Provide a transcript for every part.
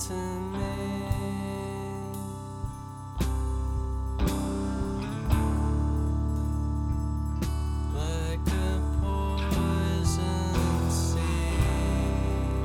to me. Like a poison seed.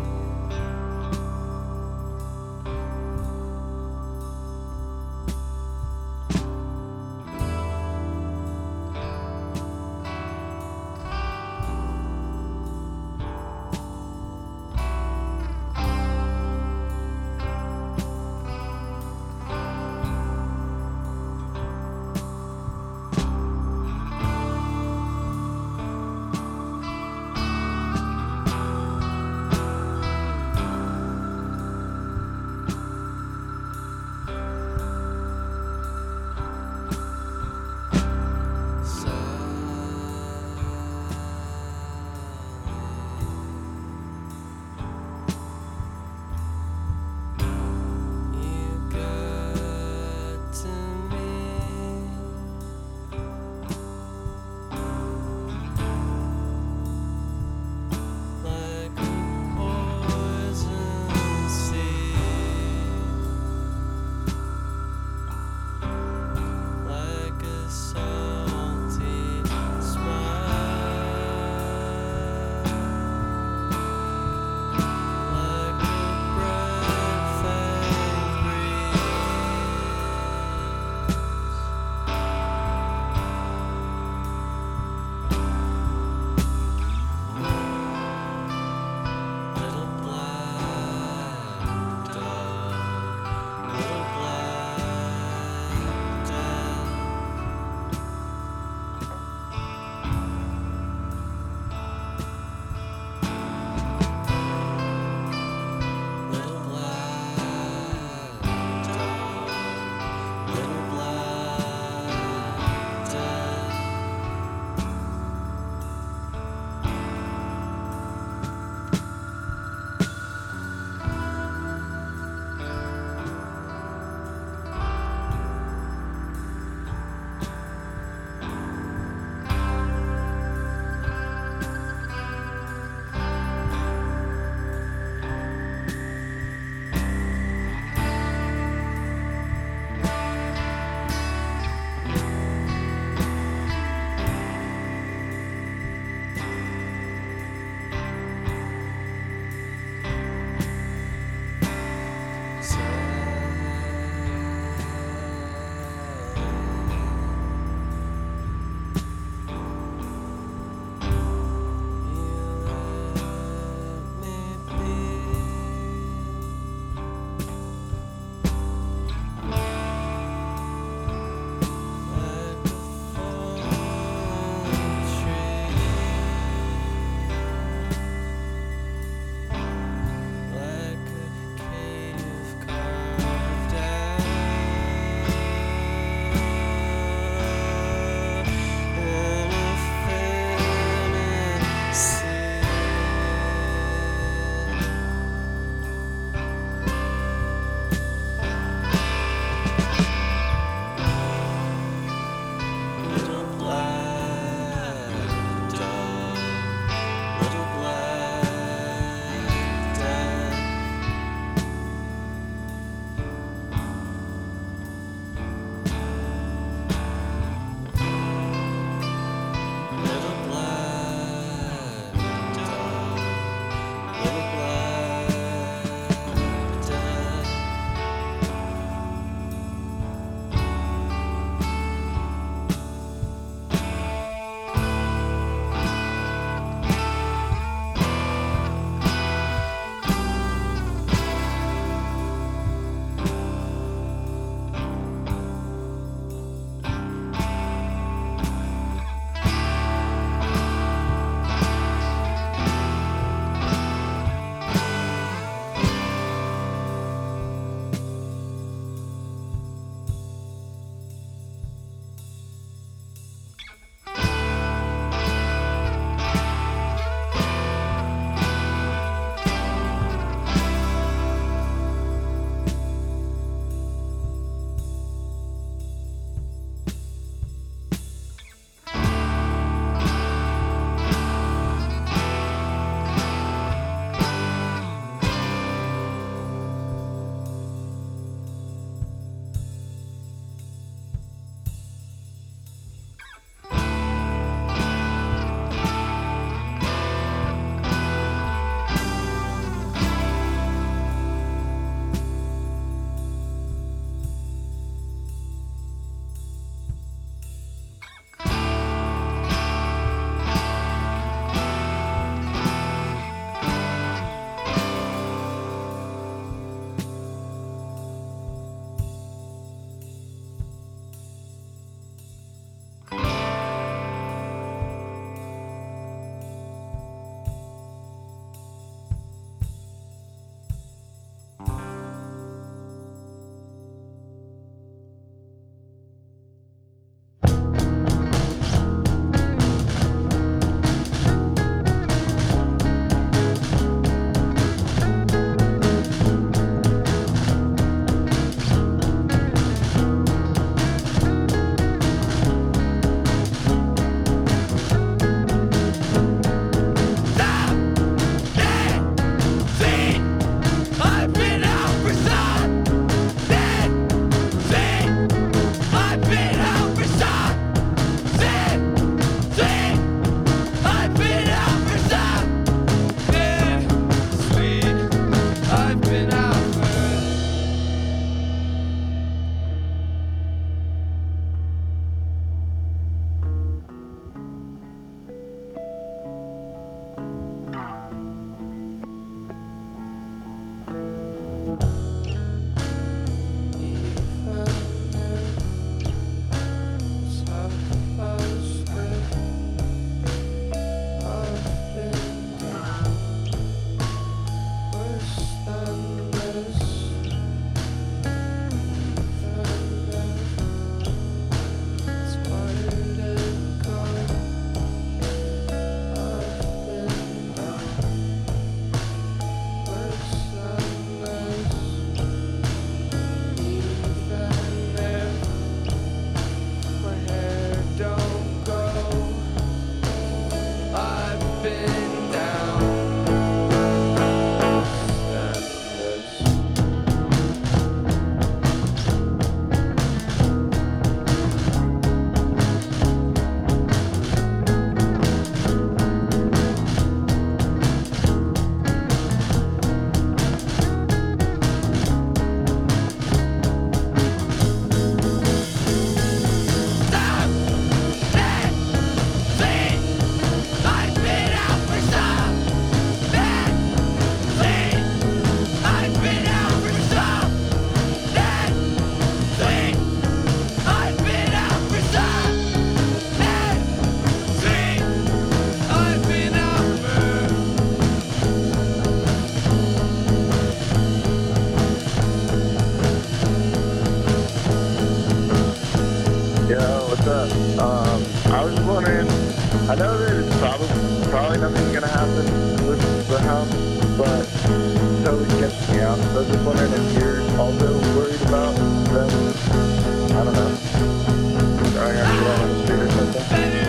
up? I was just wondering, I know that it's probably nothing's gonna happen with the house, but it totally catches me out. So I was just wondering if you're also worried about them, I don't know, throwing our shit out on the street or something.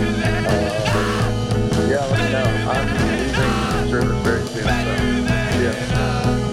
Yeah, let me know. I'm leaving service very soon, so yeah.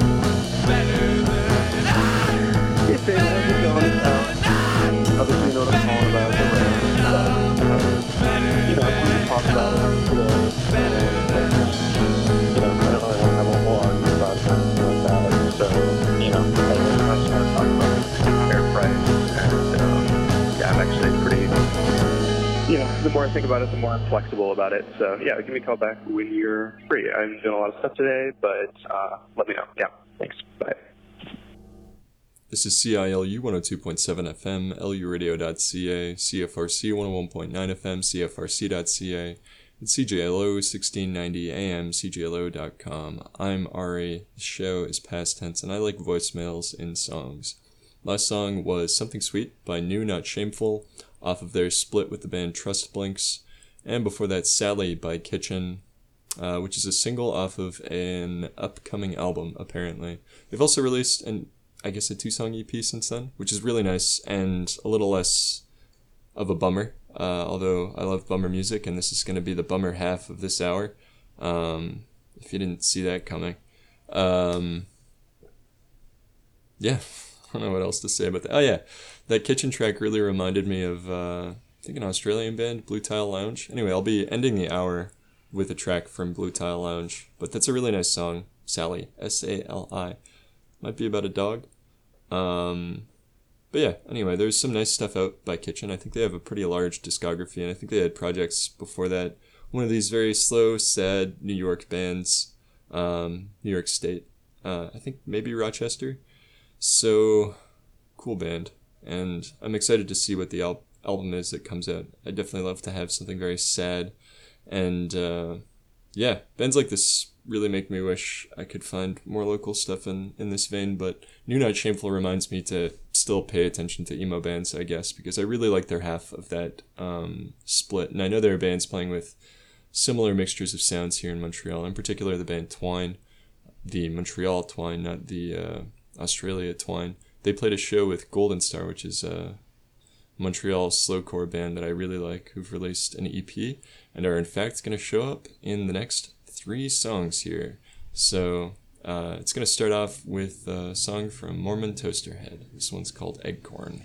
Hey, Dave, how's it going? Obviously, you know what I'm calling about, the rain. You know, we can talk about it today. You know, I don't really want to have a whole argument about it or anything like that. So, you know, I just want to talk about air price. And, yeah, I'm actually pretty, you know, the more I think about it, the more I'm flexible about it. So, yeah, give me a call back when you're free. I'm doing a lot of stuff today, but let me know. Yeah, thanks. Bye. This is CILU 102.7 FM, luradio.ca, CFRC 101.9 FM, CFRC.ca, and CJLO 1690 AM, CJLO.com. I'm Ari. The show is past tense, and I like voicemails in songs. Last song was Something Sweet by New Not Shameful, off of their split with the band Trust Blinks, and before that Sally by Kitchen, which is a single off of an upcoming album, apparently. They've also released a 2-song EP since then, which is really nice and a little less of a bummer, although I love bummer music, and this is going to be the bummer half of this hour, if you didn't see that coming. Yeah, I don't know what else to say about that. Oh yeah, that Kitchen track really reminded me of, I think, an Australian band, Blue Tile Lounge. Anyway, I'll be ending the hour with a track from Blue Tile Lounge, but that's a really nice song, Sally, S-A-L-I. Might be about a dog. But yeah, anyway, there's some nice stuff out by Kitchen. I think they have a pretty large discography, and I think they had projects before that. One of these very slow, sad New York bands, New York State, I think maybe Rochester. So, cool band, and I'm excited to see what the album is that comes out. I definitely love to have something very sad, and yeah, bands like this really make me wish I could find more local stuff in this vein, but New Not Shameful reminds me to still pay attention to emo bands, I guess, because I really like their half of that split, and I know there are bands playing with similar mixtures of sounds here in Montreal, in particular the band Twine, the Montreal Twine, not the Australia Twine. They played a show with Golden Star, which is a Montreal slowcore band that I really like, who've released an EP, and are in fact going to show up in the next 3 songs here. So it's going to start off with a song from Mormon Toasterhead. This one's called Eggcorn.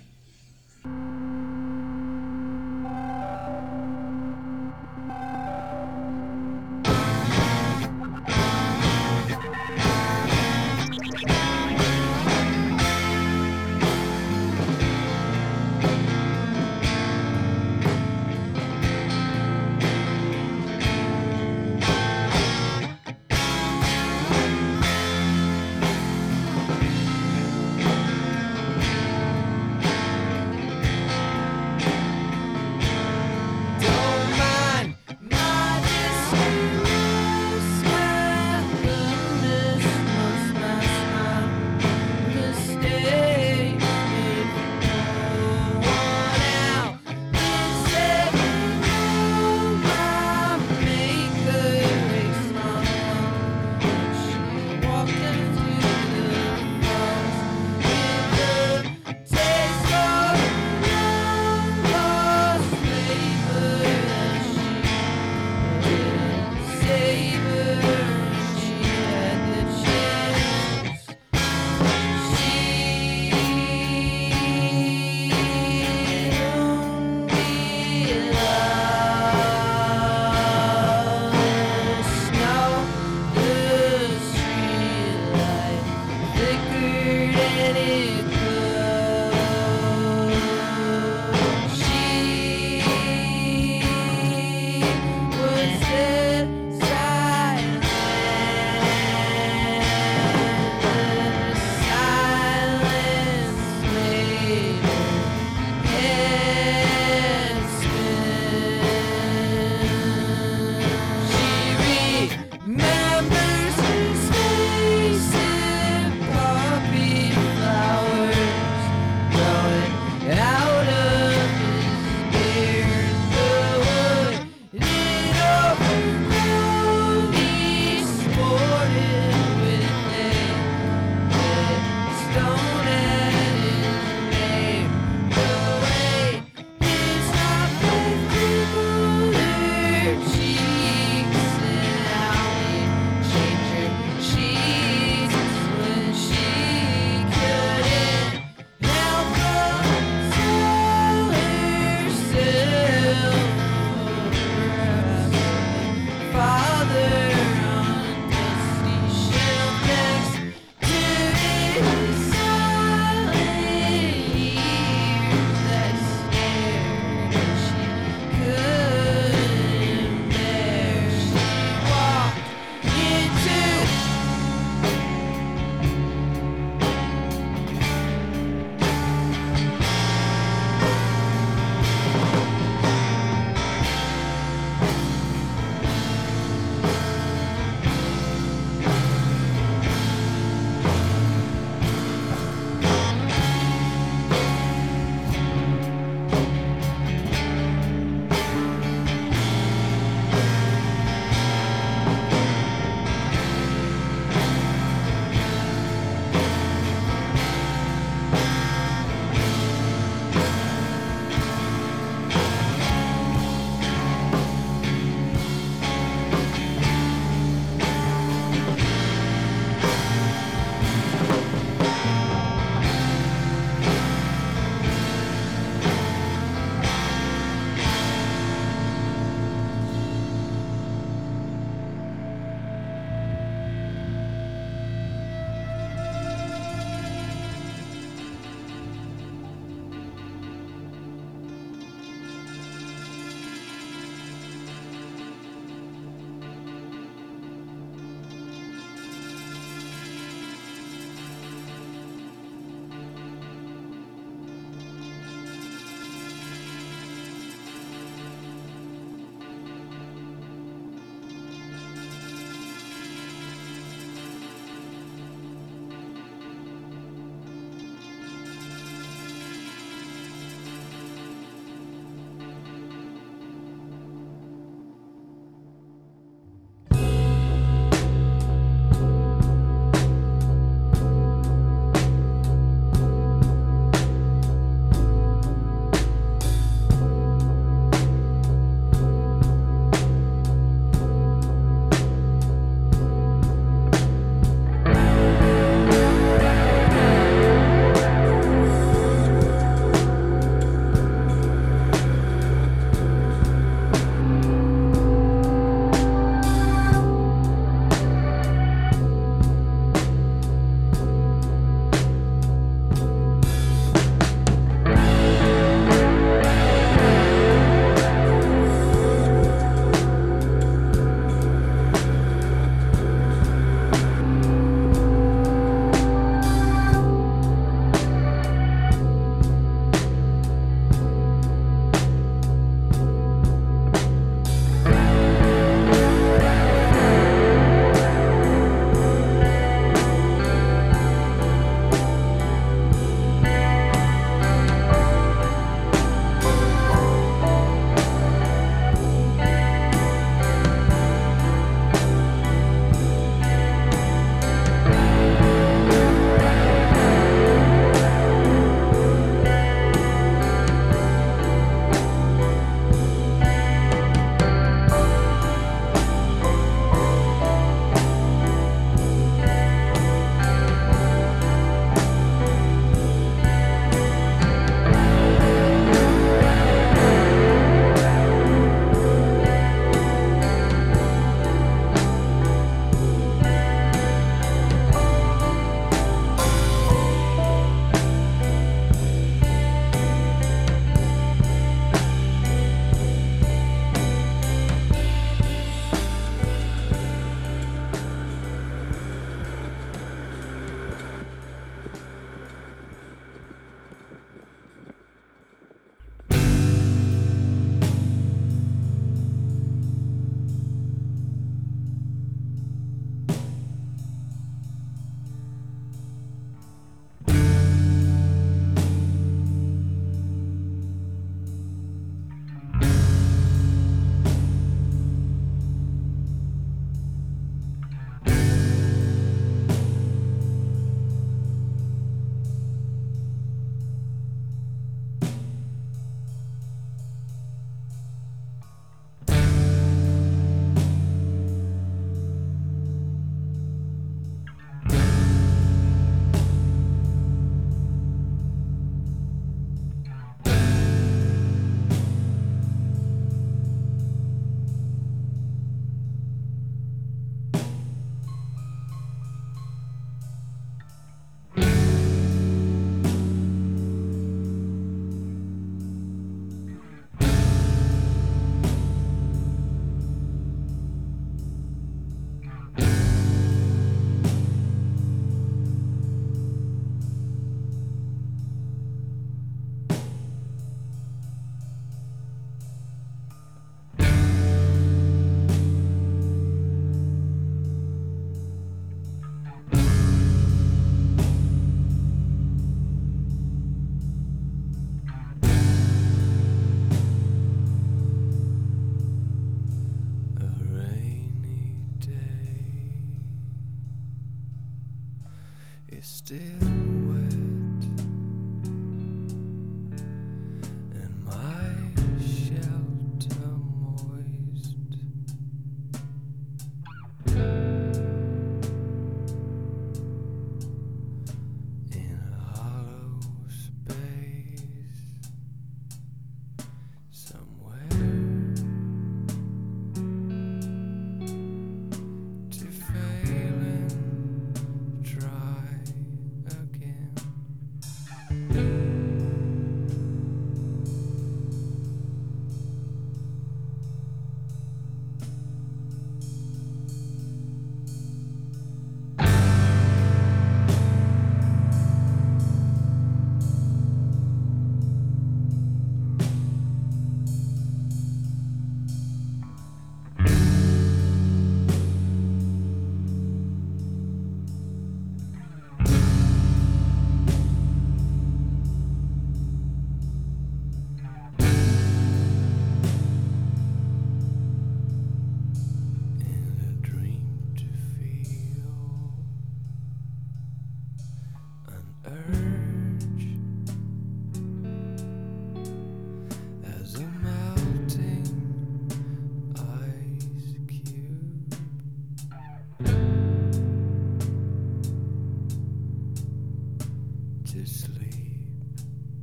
to sleep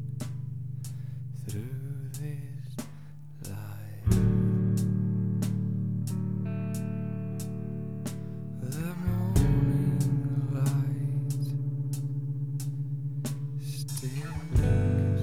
through this life. The morning light still lingers.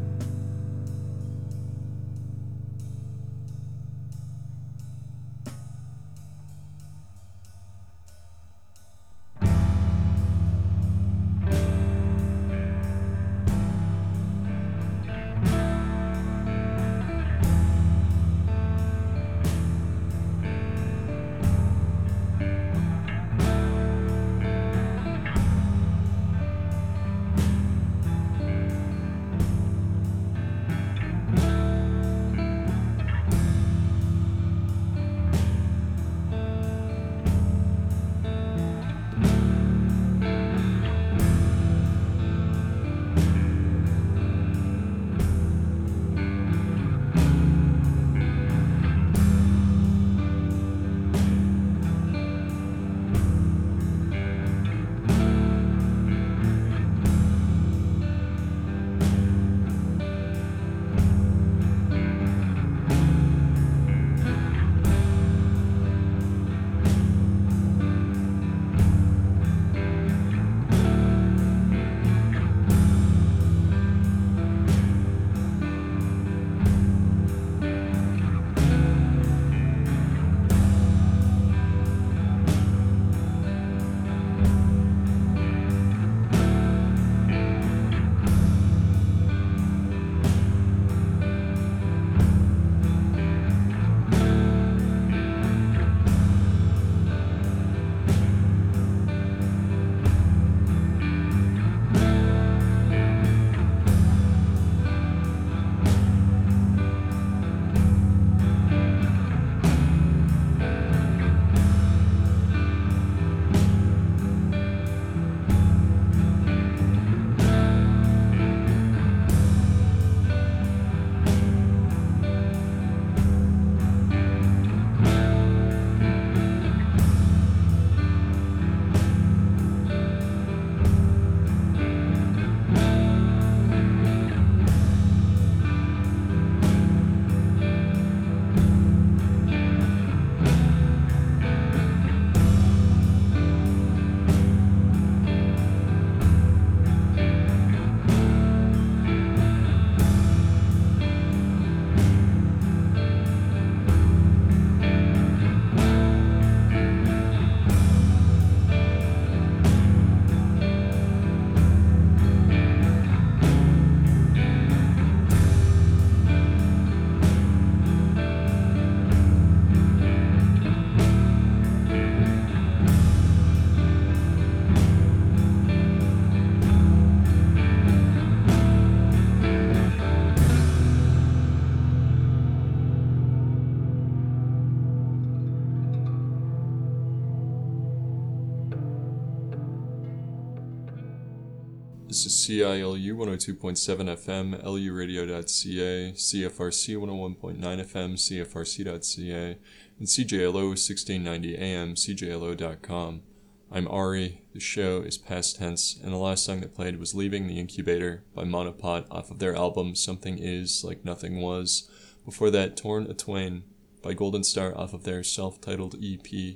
This is CILU 102.7 FM, luradio.ca, CFRC 101.9 FM, CFRC.ca, and CJLO 1690 AM, CJLO.com. I'm Ari, the show is past tense, and the last song that played was Leaving the Incubator by Monopod off of their album Something Is Like Nothing Was. Before that, Torn a Twain by Golden Star off of their self-titled EP.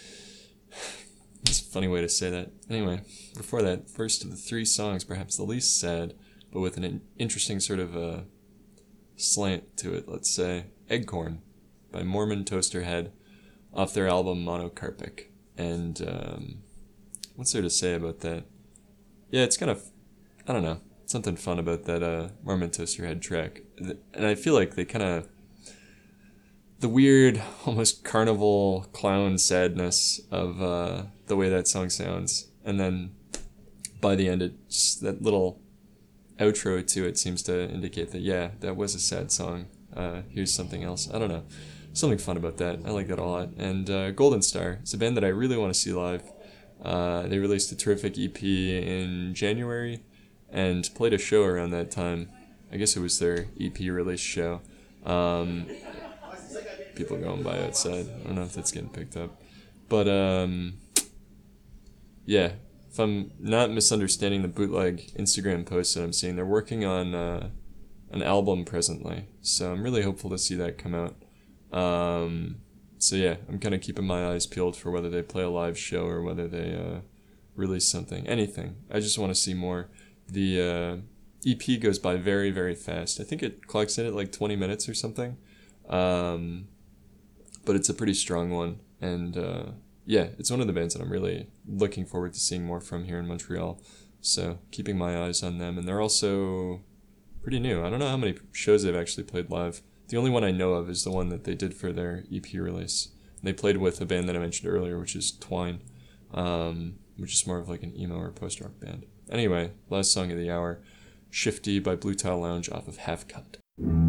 It's a funny way to say that. Anyway, before that, first of the three songs, perhaps the least sad, but with an interesting sort of slant to it, let's say, Eggcorn by Mormon Toasterhead off their album Monocarpic. And what's there to say about that? Yeah, it's kind of, I don't know, something fun about that Mormon Toasterhead track. And I feel like they kind of, the weird, almost carnival clown sadness of the way that song sounds. And then by the end, it's that little outro to it seems to indicate that, yeah, that was a sad song. Here's something else. I don't know. Something fun about that. I like that a lot. And Golden Star, it's a band that I really want to see live. They released a terrific EP in January and played a show around that time. I guess it was their EP release show. People going by outside. I don't know if that's getting picked up. But, yeah, if I'm not misunderstanding the bootleg Instagram post that I'm seeing, they're working on an album presently. So I'm really hopeful to see that come out. So yeah, I'm kind of keeping my eyes peeled for whether they play a live show or whether they release something. Anything. I just want to see more. The EP goes by very, very fast. I think it clocks in at like 20 minutes or something. But it's a pretty strong one. And yeah, it's one of the bands that I'm really looking forward to seeing more from here in Montreal. So keeping my eyes on them. And they're also pretty new. I don't know how many shows they've actually played live. The only one I know of is the one that they did for their EP release. They played with a band that I mentioned earlier, which is Twine, which is more of like an emo or post-rock band. Anyway, last song of the hour, Shifty by Blue Tile Lounge off of Half Cut.